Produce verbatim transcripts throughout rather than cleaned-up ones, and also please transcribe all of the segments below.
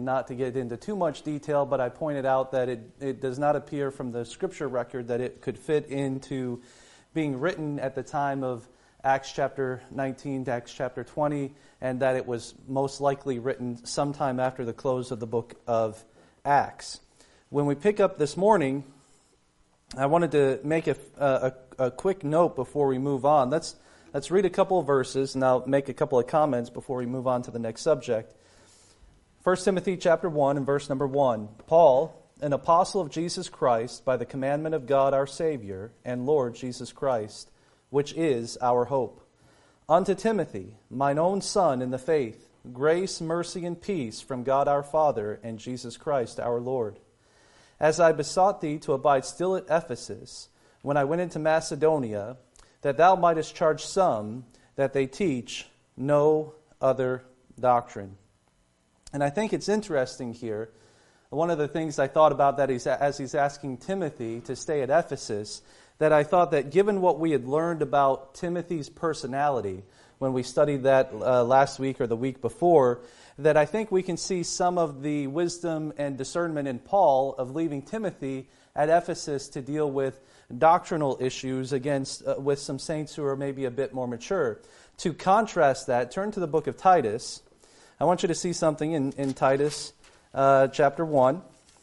and not to get into too much detail, but I pointed out that it, it does not appear from the scripture record that it could fit into being written at the time of Acts chapter nineteen to Acts chapter twenty, and that it was most likely written sometime after the close of the book of Acts. When we pick up this morning, I wanted to make a, a, a quick note before we move on. Let's let's read a couple of verses, and I'll make a couple of comments before we move on to the next subject. First Timothy chapter one and verse number one. Paul, an apostle of Jesus Christ, by the commandment of God our Savior and Lord Jesus Christ, which is our hope. Unto Timothy, mine own son in the faith, grace, mercy, and peace from God our Father and Jesus Christ our Lord. As I besought thee to abide still at Ephesus, when I went into Macedonia, that thou mightest charge some that they teach no other doctrine. And I think it's interesting here. One of the things I thought about that is as he's asking Timothy to stay at Ephesus, that I thought that given what we had learned about Timothy's personality when we studied that uh, last week or the week before, that I think we can see some of the wisdom and discernment in Paul of leaving Timothy at Ephesus to deal with doctrinal issues against uh, with some saints who are maybe a bit more mature. To contrast that, turn to the book of Titus. I want you to see something in, in Titus uh, chapter one.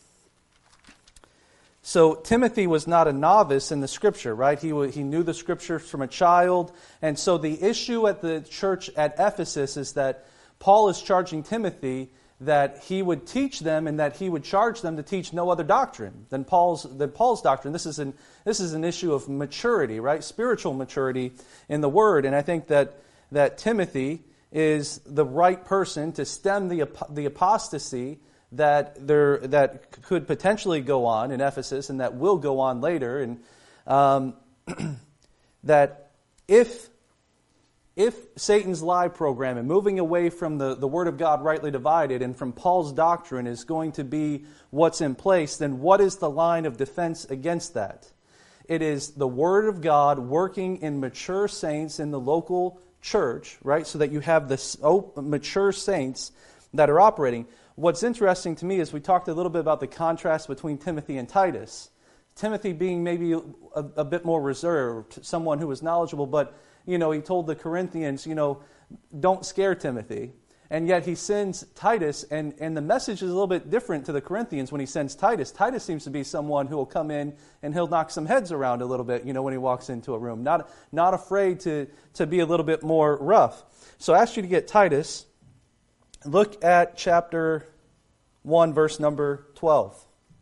So Timothy was not a novice in the Scripture, right? He he knew the Scriptures from a child. And so the issue at the church at Ephesus is that Paul is charging Timothy that he would teach them and that he would charge them to teach no other doctrine than Paul's than Paul's doctrine. This is an this is an issue of maturity, right? Spiritual maturity in the Word. And I think that that Timothy is the right person to stem the the apostasy that there that could potentially go on in Ephesus and that will go on later, and um, that if if Satan's lie program and moving away from the, the Word of God rightly divided and from Paul's doctrine is going to be what's in place, then what is the line of defense against that? It is the Word of God working in mature saints in the local church, right? So that you have the mature saints that are operating. What's interesting to me is we talked a little bit about the contrast between Timothy and Titus. Timothy being maybe a, a bit more reserved, someone who was knowledgeable, but you know, he told the Corinthians, you know, don't scare Timothy. And yet he sends Titus, and, and the message is a little bit different to the Corinthians when he sends Titus. Titus seems to be someone who will come in and he'll knock some heads around a little bit, you know, when he walks into a room. Not, not afraid to, to be a little bit more rough. So I ask you to get Titus. Look at chapter one, verse number twelve.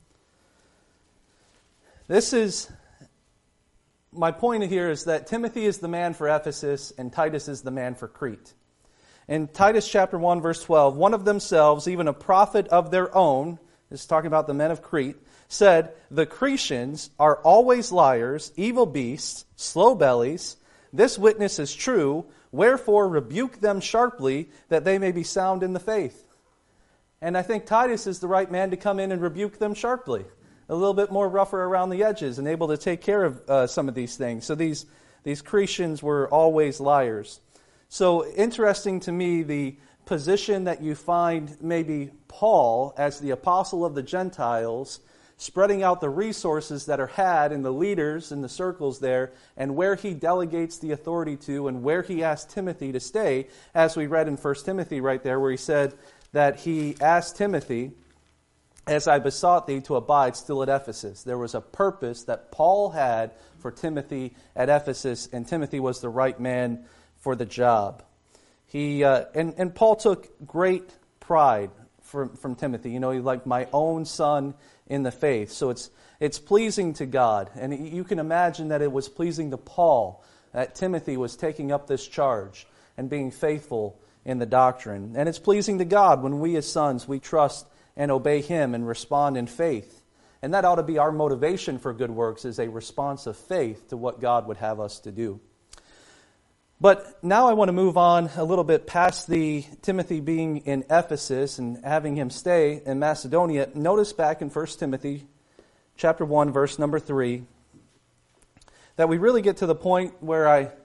This is, my point here is that Timothy is the man for Ephesus and Titus is the man for Crete. In Titus chapter one, verse twelve, one of themselves, even a prophet of their own, this is talking about the men of Crete, said, the Cretians are always liars, evil beasts, slow bellies. This witness is true. Wherefore rebuke them sharply, that they may be sound in the faith. And I think Titus is the right man to come in and rebuke them sharply. A little bit more rougher around the edges and able to take care of uh, some of these things. So these, these Cretians were always liars. So interesting to me, the position that you find maybe Paul as the apostle of the Gentiles spreading out the resources that are had in the leaders in the circles there, and where he delegates the authority to, and where he asked Timothy to stay, as we read in First Timothy right there, where he said that he asked Timothy, as I besought thee to abide still at Ephesus. There was a purpose that Paul had for Timothy at Ephesus, and Timothy was the right man for the job. He uh, and, and Paul took great pride from, from Timothy. You know, he's like my own son in the faith. So it's it's pleasing to God. And you can imagine that it was pleasing to Paul that Timothy was taking up this charge and being faithful in the doctrine. And it's pleasing to God when we as sons, we trust and obey Him and respond in faith. And that ought to be our motivation for good works, is a response of faith to what God would have us to do. But now I want to move on a little bit past the Timothy being in Ephesus and having him stay in Macedonia. Notice back in First Timothy chapter one, verse number three, that we really get to the point where I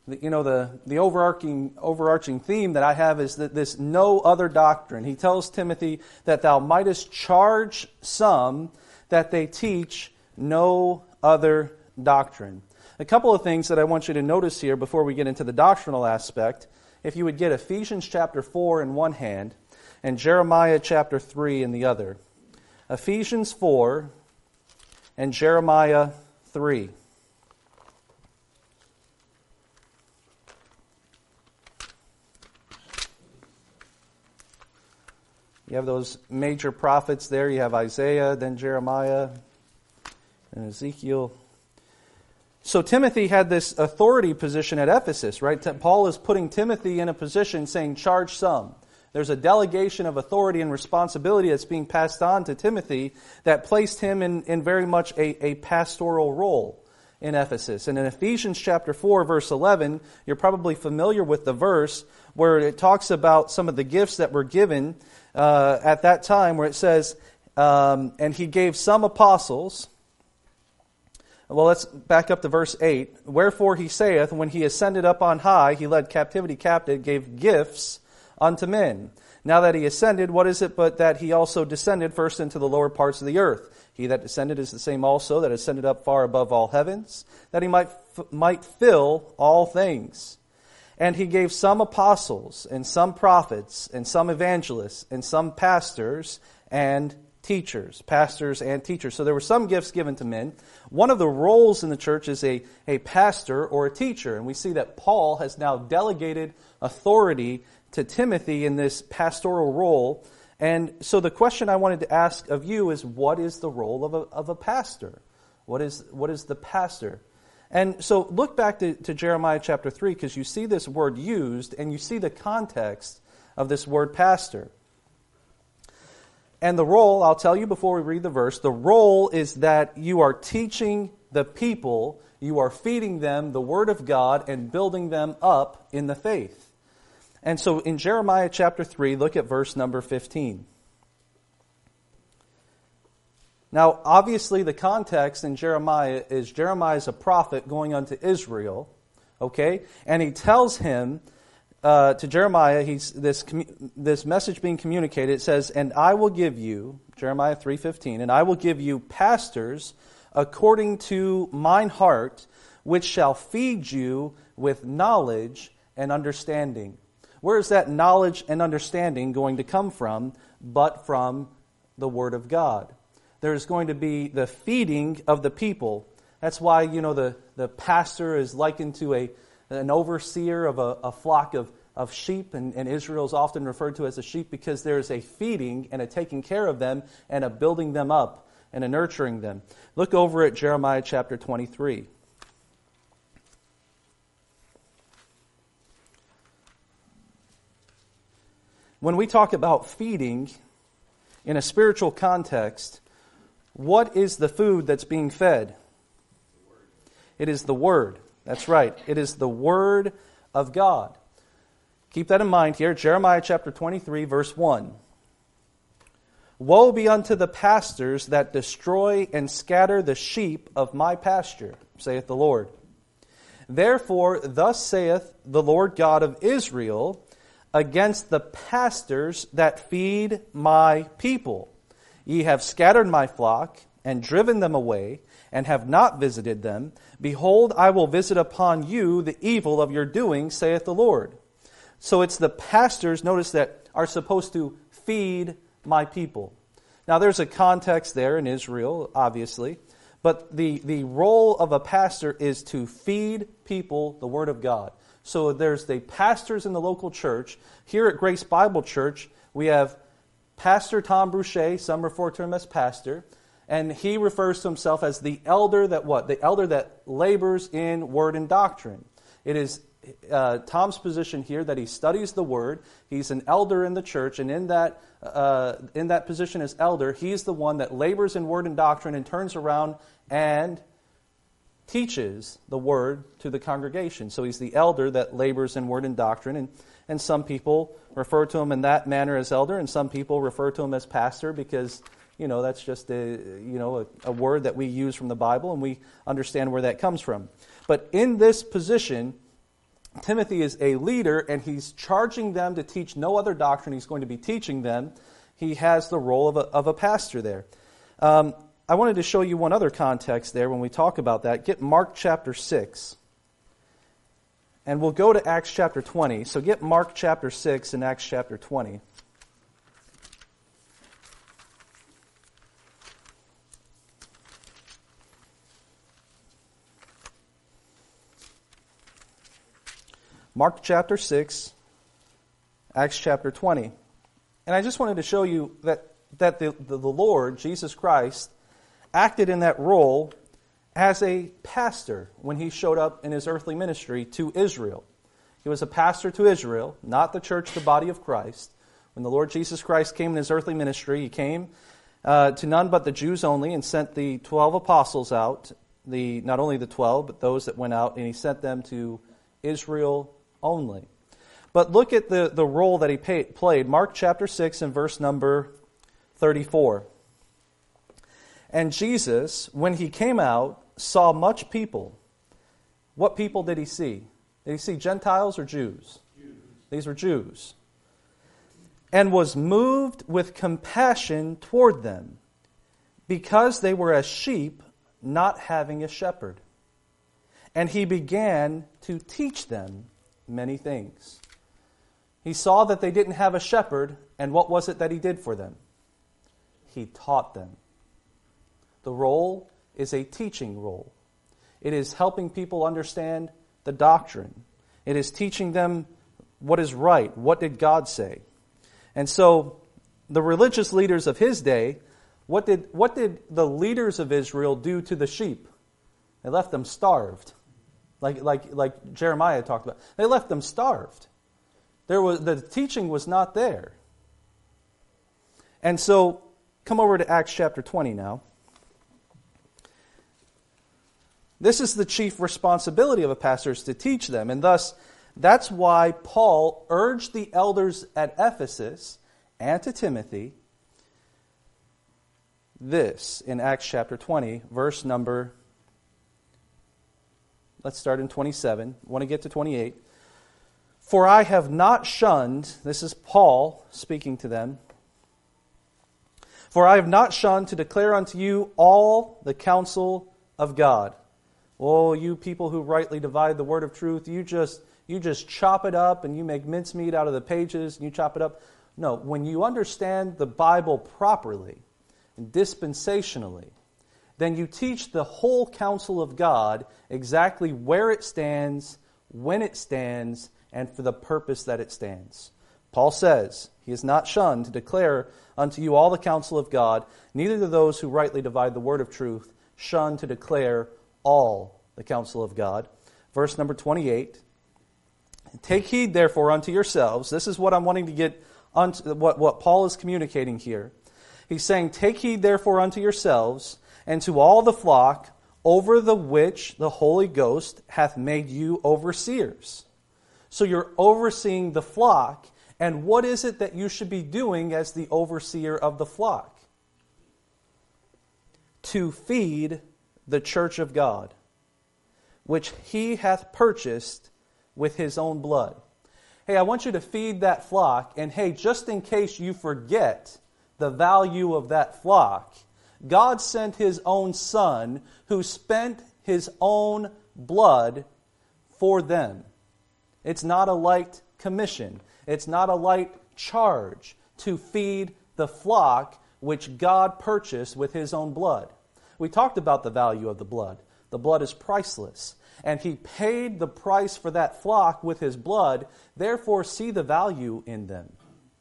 the, you know, the, the overarching, overarching theme that I have is that this no other doctrine. He tells Timothy that thou mightest charge some that they teach no other doctrine. A couple of things that I want you to notice here before we get into the doctrinal aspect. If you would get Ephesians chapter four in one hand and Jeremiah chapter three in the other. Ephesians four and Jeremiah three. You have those major prophets there. You have Isaiah, then Jeremiah, and Ezekiel. So Timothy had this authority position at Ephesus, right? Paul is putting Timothy in a position saying, charge some. There's a delegation of authority and responsibility that's being passed on to Timothy that placed him in, in very much a, a pastoral role in Ephesus. And in Ephesians chapter four, verse eleven, you're probably familiar with the verse where it talks about some of the gifts that were given uh, at that time, where it says, um, and he gave some apostles. Well, let's back up to verse eight. Wherefore he saith, when he ascended up on high, he led captivity captive, gave gifts unto men. Now that he ascended, what is it but that he also descended first into the lower parts of the earth? He that descended is the same also that ascended up far above all heavens, that he might f- might fill all things. And he gave some apostles, and some prophets, and some evangelists, and some pastors, and teachers, pastors and teachers. So there were some gifts given to men. One of the roles in the church is a, a pastor or a teacher. And we see that Paul has now delegated authority to Timothy in this pastoral role. And so the question I wanted to ask of you is, what is the role of a, of a pastor? What is, what is the pastor? And so look back to, to Jeremiah chapter three, because you see this word used and you see the context of this word pastor. And the role, I'll tell you before we read the verse, the role is that you are teaching the people, you are feeding them the Word of God and building them up in the faith. And so in Jeremiah chapter three, look at verse number fifteen. Now, obviously the context in Jeremiah is Jeremiah is a prophet going unto Israel, okay? And he tells him, Uh, to Jeremiah, he's this this message being communicated. It says, "And I will give you," Jeremiah three fifteen, "and I will give you pastors according to mine heart, which shall feed you with knowledge and understanding." Where is that knowledge and understanding going to come from, but from the Word of God? There's going to be the feeding of the people. That's why, you know, the, the pastor is likened to a an overseer of a, a flock of, of sheep, and, and Israel is often referred to as a sheep because there's a feeding and a taking care of them and a building them up and a nurturing them. Look over at Jeremiah chapter twenty-three. When we talk about feeding in a spiritual context, what is the food that's being fed? It is the Word. That's right. It is the Word of God. Keep that in mind here. Jeremiah chapter twenty-three, verse one. "Woe be unto the pastors that destroy and scatter the sheep of my pasture, saith the Lord. Therefore, thus saith the Lord God of Israel, against the pastors that feed my people. Ye have scattered my flock, and driven them away, and have not visited them. Behold, I will visit upon you the evil of your doing, saith the Lord." So it's the pastors, notice that, are supposed to feed my people. Now there's a context there in Israel, obviously, but the, the role of a pastor is to feed people the Word of God. So there's the pastors in the local church. Here at Grace Bible Church, we have Pastor Tom Boucher, some refer to him as pastor, and he refers to himself as the elder that what? The elder that labors in word and doctrine. It is uh, Tom's position here that he studies the Word. He's an elder in the church, and in that uh, in that position as elder, he's the one that labors in word and doctrine and turns around and teaches the Word to the congregation. So he's the elder that labors in word and doctrine, and, and some people refer to him in that manner as elder, and some people refer to him as pastor because, you know, that's just a, you know, a, a word that we use from the Bible, and we understand where that comes from. But in this position, Timothy is a leader, and he's charging them to teach no other doctrine. He's going to be teaching them. He has the role of a, of a pastor there. Um, I wanted to show you one other context there when we talk about that. Get Mark chapter six. And we'll go to Acts chapter twenty. So get Mark chapter six and Acts chapter twenty. Mark chapter six, Acts chapter twenty. And I just wanted to show you that, that the, the, the Lord, Jesus Christ, acted in that role as a pastor when he showed up in his earthly ministry to Israel. He was a pastor to Israel, not the church, the body of Christ. When the Lord Jesus Christ came in his earthly ministry, he came uh, to none but the Jews only and sent the twelve apostles out, the not only the twelve, but those that went out, and he sent them to Israel only. But look at the, the role that he pay, played. Mark chapter six and verse number thirty-four. And Jesus, when he came out, saw much people. What people did he see? Did he see Gentiles or Jews? Jews. These were Jews. And was moved with compassion toward them, because they were as sheep not having a shepherd. And he began to teach them many things. He saw that they didn't have a shepherd, and what was it that he did for them? He taught them. The role is a teaching role. It is helping people understand the doctrine. It is teaching them what is right. What did God say? And so the religious leaders of his day, what did, what did the leaders of Israel do to the sheep? They left them starved. Like, like, like Jeremiah talked about. They left them starved. There was, the teaching was not there. And so, come over to Acts chapter twenty now. This is the chief responsibility of a pastor, is to teach them. And thus, that's why Paul urged the elders at Ephesus and to Timothy this in Acts chapter twenty, verse number, let's start in twenty-seven. I want to get to twenty-eight. For I have not shunned, this is Paul speaking to them, for I have not shunned to declare unto you all the counsel of God. Oh, you people who rightly divide the word of truth, you just you just chop it up and you make mincemeat out of the pages and you chop it up. No, when you understand the Bible properly and dispensationally, then you teach the whole counsel of God exactly where it stands, when it stands, and for the purpose that it stands. Paul says, he is not shunned to declare unto you all the counsel of God, neither do those who rightly divide the word of truth shun to declare all the counsel of God. Verse number twenty-eight. Take heed therefore unto yourselves. This is what I'm wanting to get unto, what, what Paul is communicating here. He's saying, take heed therefore unto yourselves and to all the flock over the which the Holy Ghost hath made you overseers. So you're overseeing the flock, and what is it that you should be doing as the overseer of the flock? To feed the church of God, which he hath purchased with his own blood. Hey, I want you to feed that flock, and hey, just in case you forget the value of that flock, God sent his own Son who spent his own blood for them. It's not a light commission. It's not a light charge to feed the flock which God purchased with his own blood. We talked about the value of the blood. The blood is priceless. And he paid the price for that flock with his blood. Therefore, see the value in them.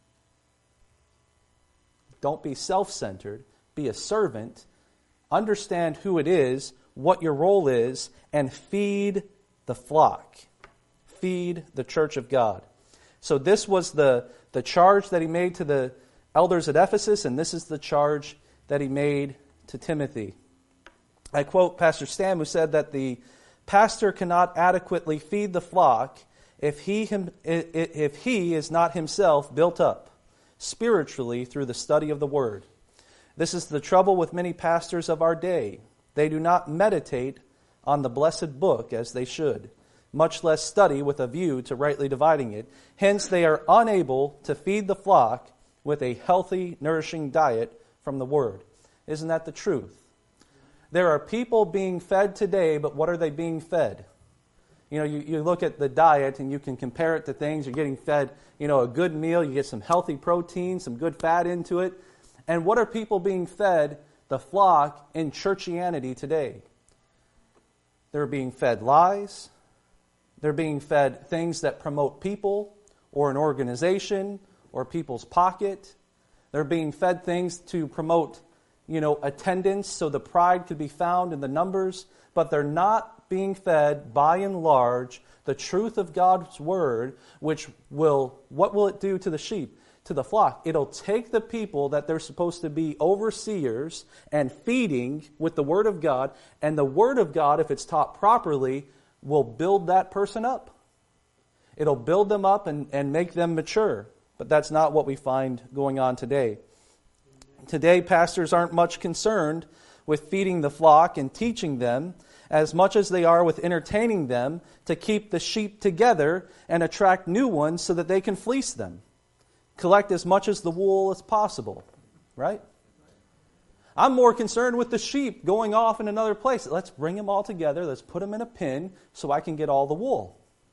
Don't be self-centered. Be a servant. Understand who it is, what your role is, and feed the flock. Feed the church of God. So this was the, the charge that he made to the elders at Ephesus, and this is the charge that he made to Timothy. I quote Pastor Stam, who said that the pastor cannot adequately feed the flock if he, him, if he is not himself built up spiritually through the study of the Word. This is the trouble with many pastors of our day. They do not meditate on the blessed book as they should. much less study with a view to rightly dividing it. Hence they are unable to feed the flock with a healthy, nourishing diet from the Word. Isn't that the truth? There are people being fed today, but what are they being fed? You know, you, you look at the diet and you can compare it to things. You're getting fed, you know, a good meal. You get some healthy protein, some good fat into it. And what are people being fed, the flock, in churchianity today? They're being fed lies. They're being fed things that promote people or an organization or people's pocket. They're being fed things to promote, you know, attendance so the pride could be found in the numbers. But they're not being fed, by and large, the truth of God's Word, which will, what will it do to the sheep, to the flock? It'll take the people that they're supposed to be overseers and feeding with the Word of God, and the Word of God, if it's taught properly, will build that person up. It'll build them up and, and make them mature. But that's not what we find going on today. Today, pastors aren't much concerned with feeding the flock and teaching them as much as they are with entertaining them to keep the sheep together and attract new ones so that they can fleece them. Collect as much as the wool as possible, right? I'm more concerned with the sheep going off in another place. Let's bring them all together. Let's put them in a pen so I can get all the wool.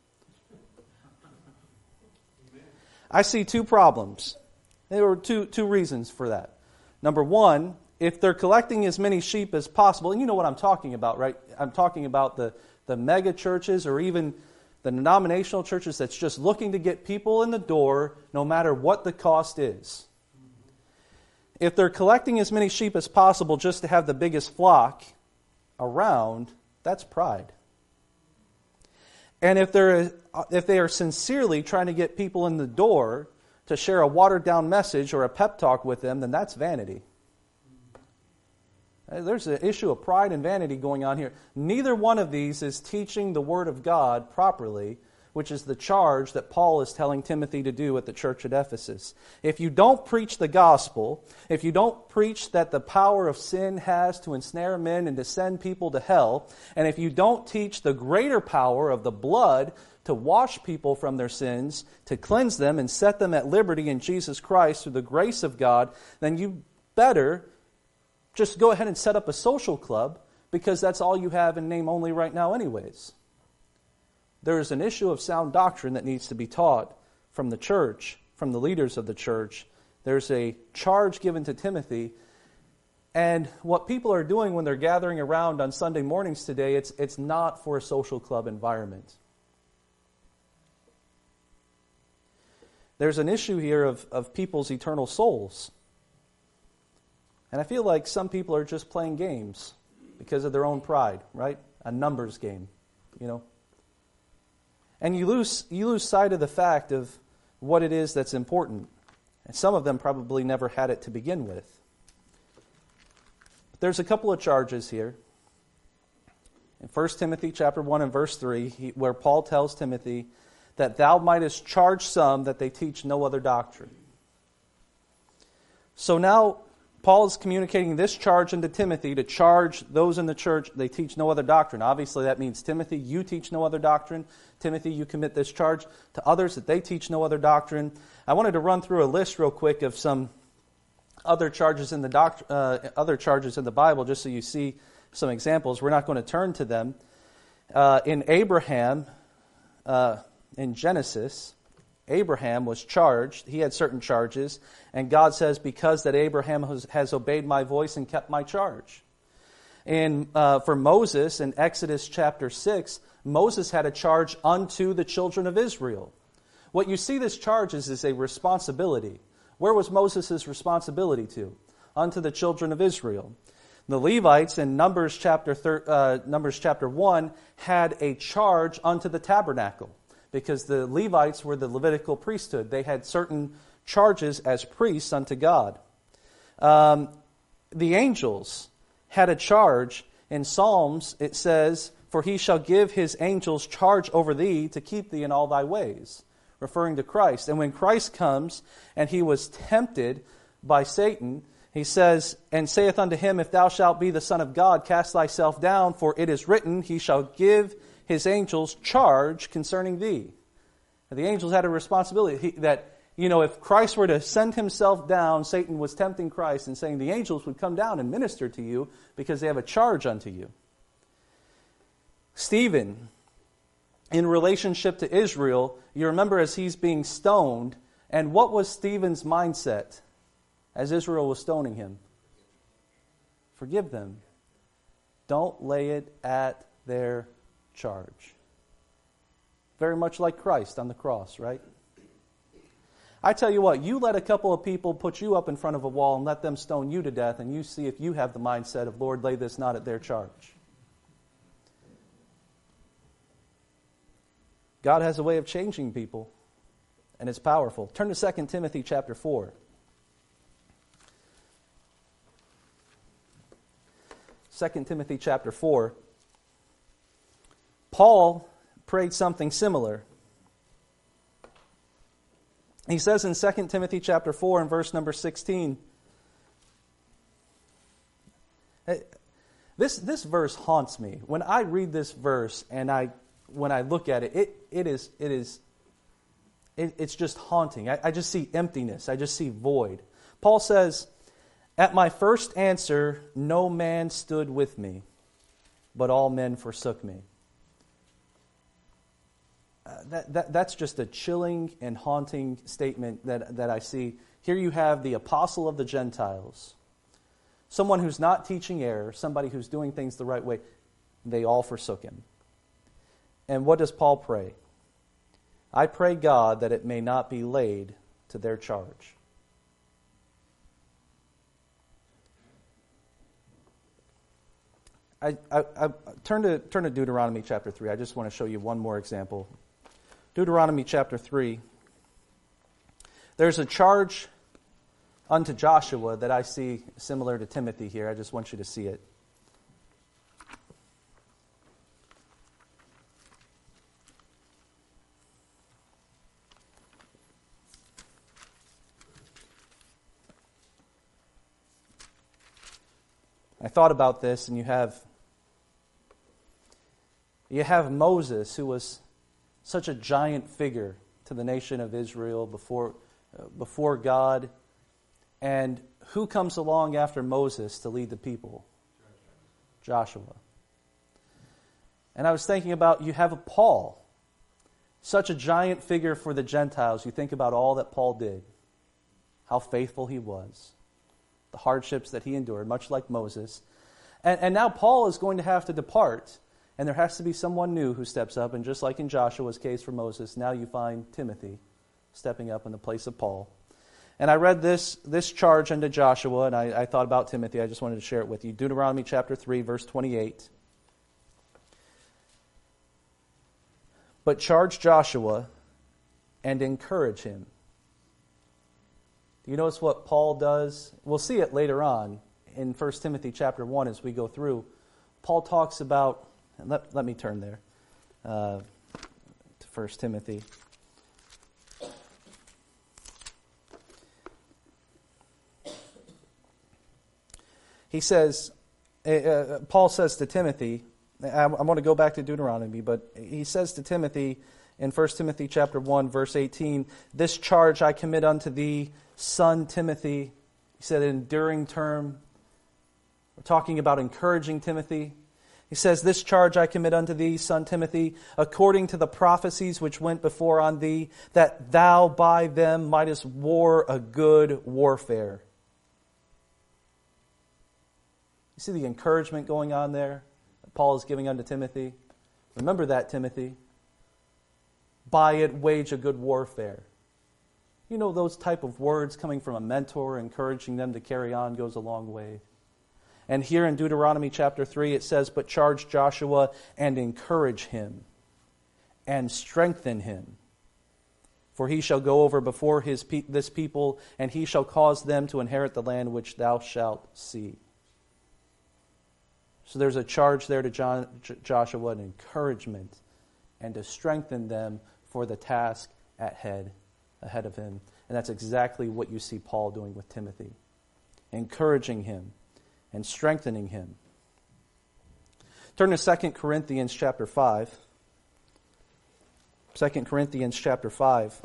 I see two problems. There were two, two reasons for that. Number one, if they're collecting as many sheep as possible, and you know what I'm talking about, right? I'm talking about the, the mega churches or even the denominational churches that's just looking to get people in the door no matter what the cost is. If they're collecting as many sheep as possible just to have the biggest flock around, that's pride. And if they're if they are sincerely trying to get people in the door to share a watered-down message or a pep talk with them, then that's vanity. There's an issue of pride and vanity going on here. Neither one of these is teaching the Word of God properly, which is the charge that Paul is telling Timothy to do at the church at Ephesus. If you don't preach the gospel, if you don't preach that the power of sin has to ensnare men and to send people to hell, and if you don't teach the greater power of the blood to wash people from their sins, to cleanse them and set them at liberty in Jesus Christ through the grace of God, then you better just go ahead and set up a social club, because that's all you have in name only right now anyways. There is an issue of sound doctrine that needs to be taught from the church, from the leaders of the church. There's a charge given to Timothy. And what people are doing when they're gathering around on Sunday mornings today, it's, it's not for a social club environment. There's an issue here of, of people's eternal souls. And I feel like some people are just playing games because of their own pride, right? A numbers game, you know. And you lose you lose sight of the fact of what it is that's important. And some of them probably never had it to begin with. But there's a couple of charges here. In First Timothy chapter one and verse three, he, where Paul tells Timothy that thou mightest charge some that they teach no other doctrine. So now Paul is communicating this charge unto Timothy to charge those in the church they teach no other doctrine. Obviously that means Timothy, you teach no other doctrine. Timothy, you commit this charge to others that they teach no other doctrine. I wanted to run through a list real quick of some other charges in the doct- uh, other charges in the Bible, just so you see some examples. We're not going to turn to them. Uh, in Abraham, uh, in Genesis, Abraham was charged. He had certain charges. And God says, because that Abraham has, has obeyed my voice and kept my charge. And uh, for Moses, in Exodus chapter six, Moses had a charge unto the children of Israel. What you see this charge is, is a responsibility. Where was Moses' responsibility to? Unto the children of Israel. The Levites in Numbers chapter thir- uh, Numbers chapter one had a charge unto the tabernacle, because the Levites were the Levitical priesthood. They had certain charges as priests unto God. Um, the angels had a charge. In Psalms, it says, for he shall give his angels charge over thee to keep thee in all thy ways, referring to Christ. And when Christ comes and he was tempted by Satan, he says, and saith unto him, if thou shalt be the Son of God, cast thyself down, for it is written, he shall give his angels charge concerning thee. The angels had a responsibility that, you know, if Christ were to send himself down, Satan was tempting Christ and saying the angels would come down and minister to you because they have a charge unto you. Stephen, in relationship to Israel, you remember as he's being stoned, and what was Stephen's mindset as Israel was stoning him? Forgive them. Don't lay it at their charge. Very much like Christ on the cross, right? I tell you what, you let a couple of people put you up in front of a wall and let them stone you to death, and you see if you have the mindset of, Lord, lay this not at their charge. God has a way of changing people, and it's powerful. Turn to Second Timothy chapter four. Second Timothy chapter four. Paul prayed something similar. He says in Second Timothy chapter four and verse number sixteen, this, this verse haunts me. When I read this verse and I when I look at it, it, it is it is it, it's just haunting. I, I just see emptiness. I just see void. Paul says, "At my first answer, no man stood with me, but all men forsook me." Uh, that, that that's just a chilling and haunting statement that, that I see. Here you have the apostle of the Gentiles, someone who's not teaching error, somebody who's doing things the right way. They all forsook him. And what does Paul pray? I pray God that it may not be laid to their charge. I, I, I turn to turn to Deuteronomy chapter three. I just want to show you one more example. Deuteronomy chapter three. There's a charge unto Joshua that I see similar to Timothy here. I just want you to see it. I thought about this, and you have you have Moses, who was such a giant figure to the nation of Israel before uh, before God, and who comes along after Moses to lead the people? Joshua. And I was thinking about, you have a Paul, such a giant figure for the Gentiles. You think about all that Paul did, how faithful he was, the hardships that he endured, much like Moses. And, and now Paul is going to have to depart, and there has to be someone new who steps up. And just like in Joshua's case for Moses, now you find Timothy stepping up in the place of Paul. And I read this, this charge unto Joshua, and I, I thought about Timothy. I just wanted to share it with you. Deuteronomy chapter three, verse twenty-eight. But charge Joshua and encourage him. Do you notice what Paul does? We'll see it later on in First Timothy chapter one as we go through. Paul talks about, and let, let me turn there uh, to First Timothy. He says, uh, Paul says to Timothy, I, I want to go back to Deuteronomy, but he says to Timothy in First Timothy chapter one, verse eighteen, this charge I commit unto thee, son Timothy. He said an enduring term. We're talking about encouraging Timothy. He says, this charge I commit unto thee, son Timothy, according to the prophecies which went before on thee, that thou by them mightest war a good warfare. You see the encouragement going on there that Paul is giving unto Timothy? Remember that, Timothy. By it wage a good warfare. You know, those type of words coming from a mentor, encouraging them to carry on, goes a long way. And here in Deuteronomy chapter three, it says, but charge Joshua and encourage him and strengthen him. For he shall go over before his pe- this people, and he shall cause them to inherit the land which thou shalt see. So there's a charge there to John, J- Joshua, an encouragement, and to strengthen them for the task at head, ahead of him. And that's exactly what you see Paul doing with Timothy, encouraging him and strengthening him. Turn to Second Corinthians chapter five. Second Corinthians chapter five.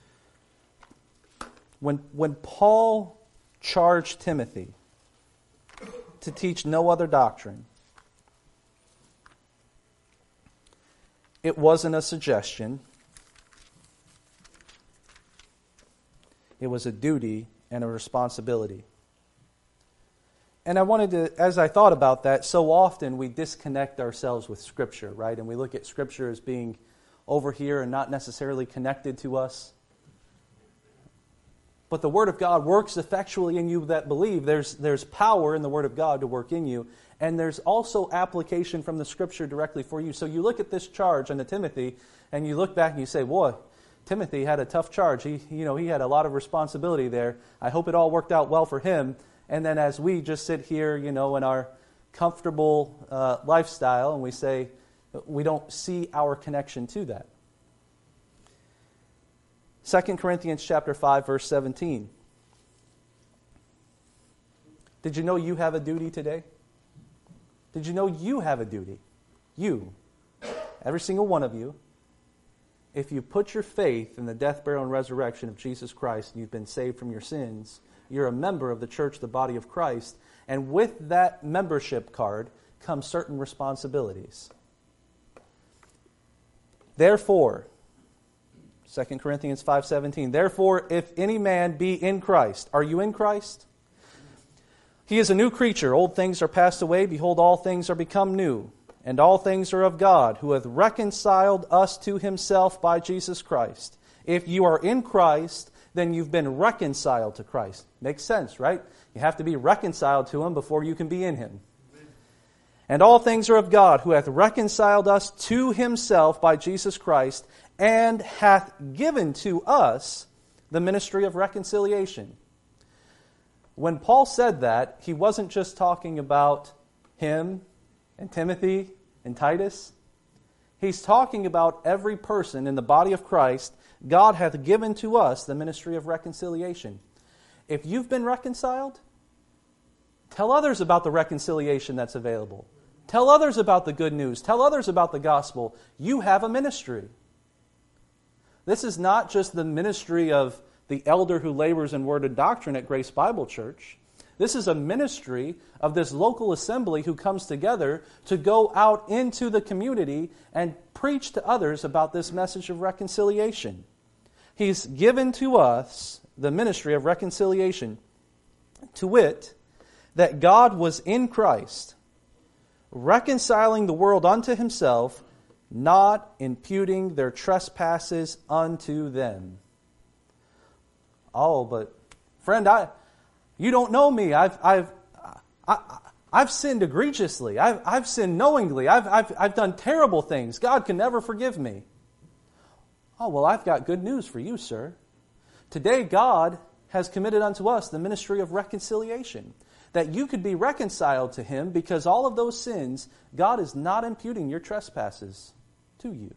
When, when Paul charged Timothy to teach no other doctrine, it wasn't a suggestion. It was a duty and a responsibility. And I wanted to, as I thought about that, so often we disconnect ourselves with Scripture, right? And we look at Scripture as being over here and not necessarily connected to us. But the Word of God works effectually in you that believe. There's, there's power in the Word of God to work in you. And there's also application from the Scripture directly for you. So you look at this charge unto Timothy, and you look back and you say, boy, Timothy had a tough charge. He, you know, he had a lot of responsibility there. I hope it all worked out well for him. And then as we just sit here, you know, in our comfortable uh, lifestyle, and we say, we don't see our connection to that. Second Corinthians chapter five, verse seventeen. Did you know you have a duty today? Did you know you have a duty? You, every single one of you, if you put your faith in the death, burial, and resurrection of Jesus Christ, and you've been saved from your sins, you're a member of the church, the body of Christ, and with that membership card come certain responsibilities. Therefore, Second Corinthians five seventeen, therefore, if any man be in Christ, are you in Christ? He is a new creature. Old things are passed away. Behold, all things are become new. And all things are of God, who hath reconciled us to himself by Jesus Christ. If you are in Christ, then you've been reconciled to Christ. Makes sense, right? You have to be reconciled to Him before you can be in Him. And all things are of God, who hath reconciled us to Himself by Jesus Christ, and hath given to us the ministry of reconciliation. When Paul said that, he wasn't just talking about him and Timothy and Titus. He's talking about every person in the body of Christ. God hath given to us the ministry of reconciliation. If you've been reconciled, tell others about the reconciliation that's available. Tell others about the good news. Tell others about the gospel. You have a ministry. This is not just the ministry of the elder who labors in word and doctrine at Grace Bible Church. This is a ministry of this local assembly who comes together to go out into the community and preach to others about this message of reconciliation. He's given to us the ministry of reconciliation, to wit, that God was in Christ, reconciling the world unto Himself, not imputing their trespasses unto them. Oh, but friend, I, you don't know me. I've, I've, I, I've sinned egregiously. I've, I've sinned knowingly. I've, I've, I've done terrible things. God can never forgive me. Oh, well, I've got good news for you, sir. Today, God has committed unto us the ministry of reconciliation, that you could be reconciled to Him because all of those sins, God is not imputing your trespasses to you.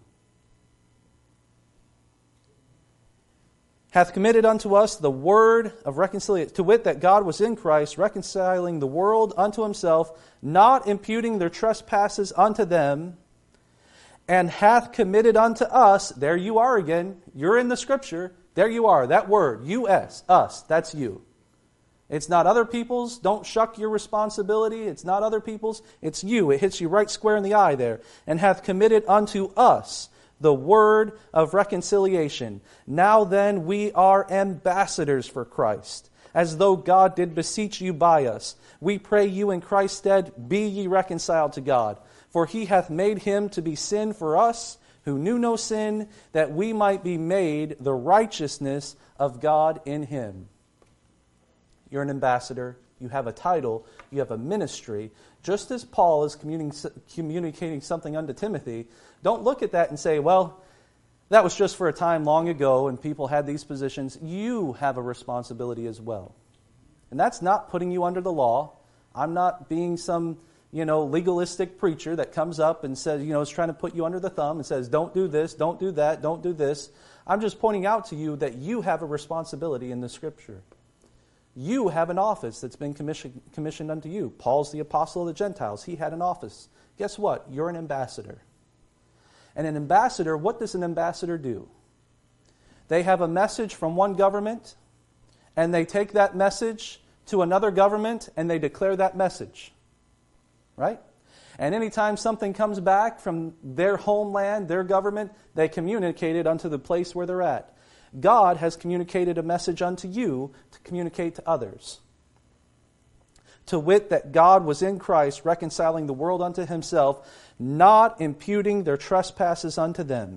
Hath committed unto us the word of reconciliation, to wit, that God was in Christ, reconciling the world unto Himself, not imputing their trespasses unto them, and hath committed unto us, there you are again, you're in the Scripture, there you are, that word, us, us, that's you. It's not other people's, don't shuck your responsibility, it's not other people's, it's you, it hits you right square in the eye there, and hath committed unto us the word of reconciliation. Now then we are ambassadors for Christ, as though God did beseech you by us. We pray you in Christ's stead, be ye reconciled to God. For He hath made Him to be sin for us, who knew no sin, that we might be made the righteousness of God in Him. You're an ambassador. You have a title. You have a ministry. Just as Paul is communicating something unto Timothy, don't look at that and say, well, that was just for a time long ago and people had these positions. You have a responsibility as well. And that's not putting you under the law. I'm not being some, you know, legalistic preacher that comes up and says, you know, is trying to put you under the thumb and says, don't do this, don't do that, don't do this. I'm just pointing out to you that you have a responsibility in the Scripture. You have an office that's been commissioned, commissioned unto you. Paul's the apostle of the Gentiles. He had an office. Guess what? You're an ambassador. And an ambassador, what does an ambassador do? They have a message from one government, and they take that message to another government, and they declare that message. Right? And anytime something comes back from their homeland, their government, they communicate it unto the place where they're at. God has communicated a message unto you to communicate to others. To wit, that God was in Christ, reconciling the world unto himself, not imputing their trespasses unto them.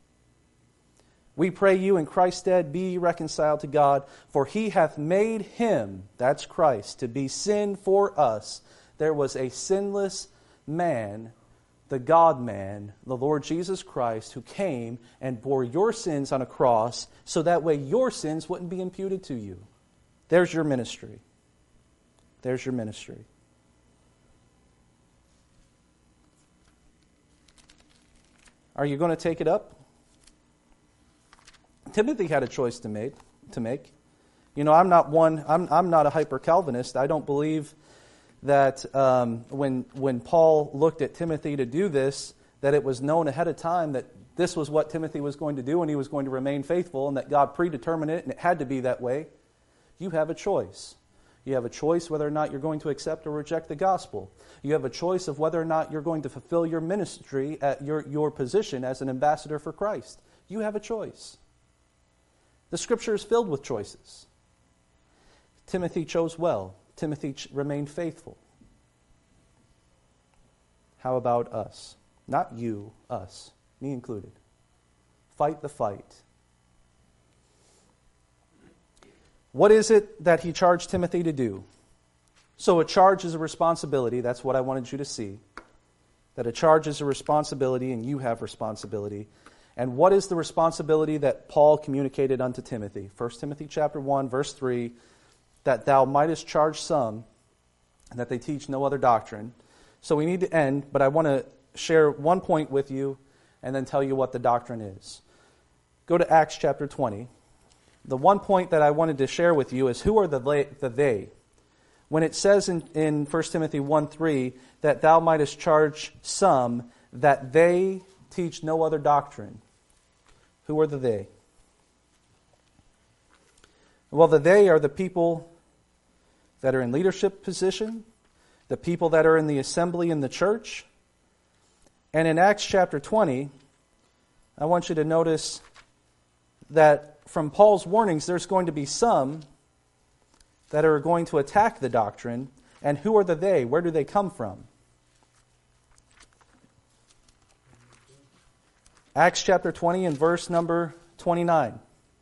We pray you in Christ's stead be ye reconciled to God, for he hath made him, that's Christ, to be sin for us. There was a sinless man, the God-man, the Lord Jesus Christ, who came and bore your sins on a cross, so that way your sins wouldn't be imputed to you. There's your ministry. There's your ministry. Are you going to take it up? Timothy had a choice to make. To make. You know, I'm not one. I'm I'm not a hyper Calvinist. I don't believe that um, when when Paul looked at Timothy to do this, that it was known ahead of time that this was what Timothy was going to do, and he was going to remain faithful, and that God predetermined it, and it had to be that way. You have a choice. You have a choice whether or not you're going to accept or reject the gospel. You have a choice of whether or not you're going to fulfill your ministry at your, your position as an ambassador for Christ. You have a choice. The Scripture is filled with choices. Timothy chose well. Timothy ch- remained faithful. How about us? Not you, us, me included. Fight the fight. What is it that he charged Timothy to do? So a charge is a responsibility. That's what I wanted you to see. That a charge is a responsibility and you have responsibility. And what is the responsibility that Paul communicated unto Timothy? First Timothy chapter one, verse three, that thou mightest charge some, and that they teach no other doctrine. So we need to end, but I want to share one point with you and then tell you what the doctrine is. Go to Acts chapter twenty. The one point that I wanted to share with you is who are the the they? When it says in, in First Timothy one three that thou mightest charge some, that they teach no other doctrine. Who are the they? Well, the they are the people that are in leadership position, the people that are in the assembly in the church. And in Acts chapter twenty, I want you to notice that from Paul's warnings, there's going to be some that are going to attack the doctrine. And who are the they? Where do they come from? Acts chapter twenty and verse number twenty-nine.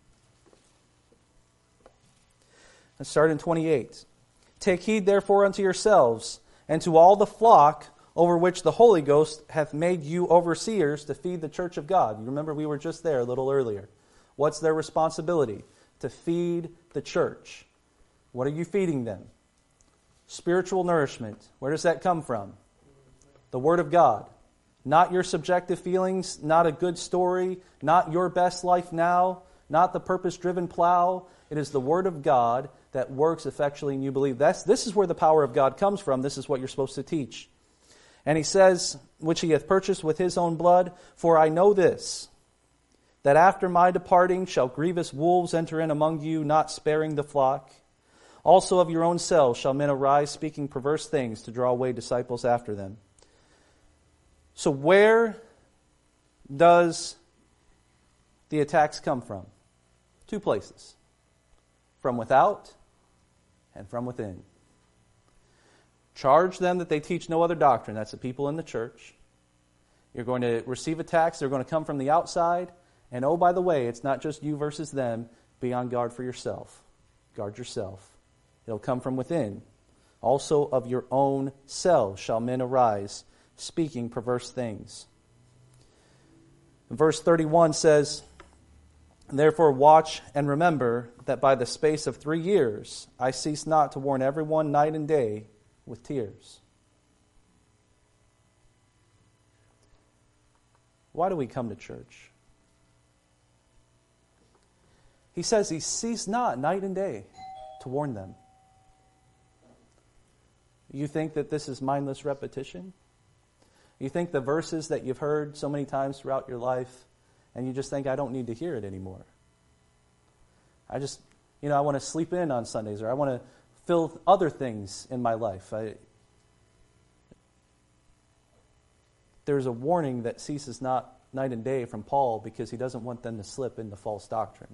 Let's start in twenty-eight. Take heed therefore unto yourselves, and to all the flock over which the Holy Ghost hath made you overseers to feed the church of God. You remember we were just there a little earlier. What's their responsibility? To feed the church. What are you feeding them? Spiritual nourishment. Where does that come from? The Word of God. Not your subjective feelings, not a good story, not your best life now, not the purpose-driven plow. It is the Word of God that works effectually and you believe. That's, this is where the power of God comes from. This is what you're supposed to teach. And he says, which he hath purchased with his own blood, for I know this, that after my departing shall grievous wolves enter in among you, not sparing the flock. Also of your own selves shall men arise, speaking perverse things, to draw away disciples after them. So where does the attacks come from? Two places. From without and from within. Charge them that they teach no other doctrine. That's the people in the church. You're going to receive attacks. They're going to come from the outside. And oh, by the way, it's not just you versus them. Be on guard for yourself. Guard yourself. It'll come from within. Also of your own selves shall men arise, speaking perverse things. Verse thirty-one says, therefore watch and remember that by the space of three years I cease not to warn everyone night and day with tears. Why do we come to church? He says he ceased not night and day to warn them. You think that this is mindless repetition? You think the verses that you've heard so many times throughout your life, and you just think, I don't need to hear it anymore. I just, you know, I want to sleep in on Sundays, or I want to fill other things in my life. I, there's a warning that ceases not night and day from Paul because he doesn't want them to slip into false doctrine.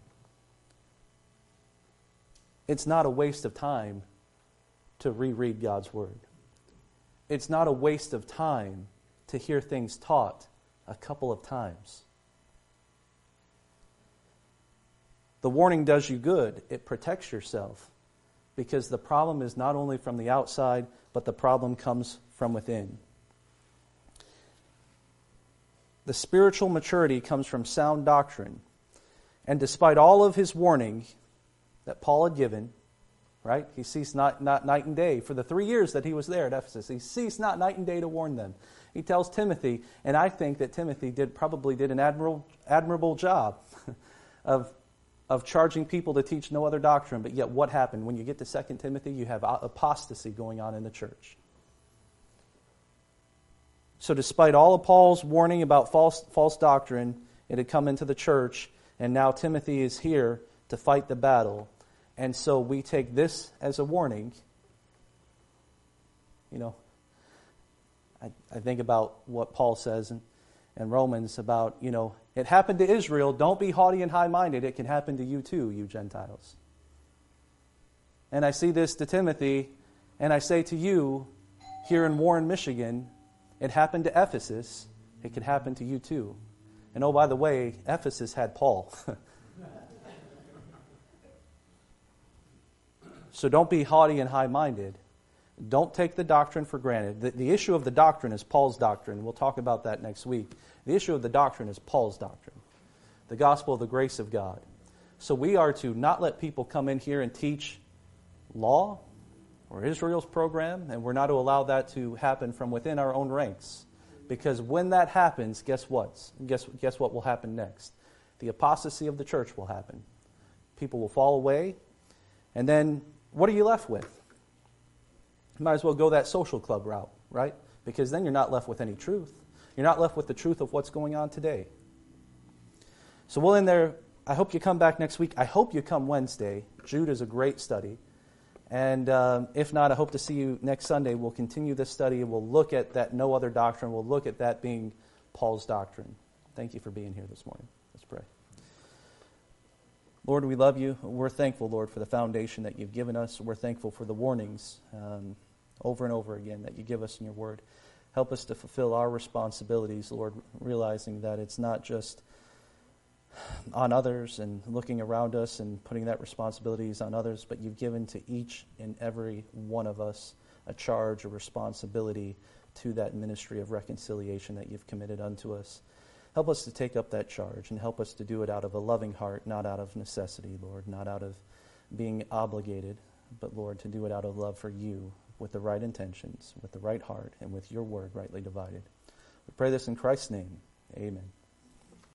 It's not a waste of time to reread God's Word. It's not a waste of time to hear things taught a couple of times. The warning does you good. It protects yourself because the problem is not only from the outside, but the problem comes from within. The spiritual maturity comes from sound doctrine. And despite all of his warning that Paul had given, right? He ceased not, not night and day. For the three years that he was there at Ephesus, he ceased not night and day to warn them. He tells Timothy, and I think that Timothy did probably did an admirable, admirable job of, of charging people to teach no other doctrine. But yet what happened? When you get to Second Timothy, you have apostasy going on in the church. So despite all of Paul's warning about false, false doctrine, it had come into the church, and now Timothy is here to fight the battle. And so we take this as a warning. You know, I, I think about what Paul says in, in Romans about, you know, it happened to Israel. Don't be haughty and high-minded. It can happen to you too, you Gentiles. And I see this to Timothy, and I say to you here in Warren, Michigan, it happened to Ephesus. It can happen to you too. And oh, by the way, Ephesus had Paul. So don't be haughty and high-minded. Don't take the doctrine for granted. The, the issue of the doctrine is Paul's doctrine. We'll talk about that next week. The issue of the doctrine is Paul's doctrine, the gospel of the grace of God. So we are to not let people come in here and teach law or Israel's program, and we're not to allow that to happen from within our own ranks. Because when that happens, guess what? Guess, guess what will happen next? The apostasy of the church will happen. People will fall away, and then what are you left with? You might as well go that social club route, right? Because then you're not left with any truth. You're not left with the truth of what's going on today. So we'll end there. I hope you come back next week. I hope you come Wednesday. Jude is a great study. And um, if not, I hope to see you next Sunday. We'll continue this study. We'll look at that no other doctrine. We'll look at that being Paul's doctrine. Thank you for being here this morning. Let's pray. Lord, we love you. We're thankful, Lord, for the foundation that you've given us. We're thankful for the warnings um, over and over again that you give us in your word. Help us to fulfill our responsibilities, Lord, realizing that it's not just on others and looking around us and putting that responsibilities on others, but you've given to each and every one of us a charge, a responsibility to that ministry of reconciliation that you've committed unto us. Help us to take up that charge and help us to do it out of a loving heart, not out of necessity, Lord, not out of being obligated, but, Lord, to do it out of love for you with the right intentions, with the right heart, and with your word rightly divided. We pray this in Christ's name. Amen.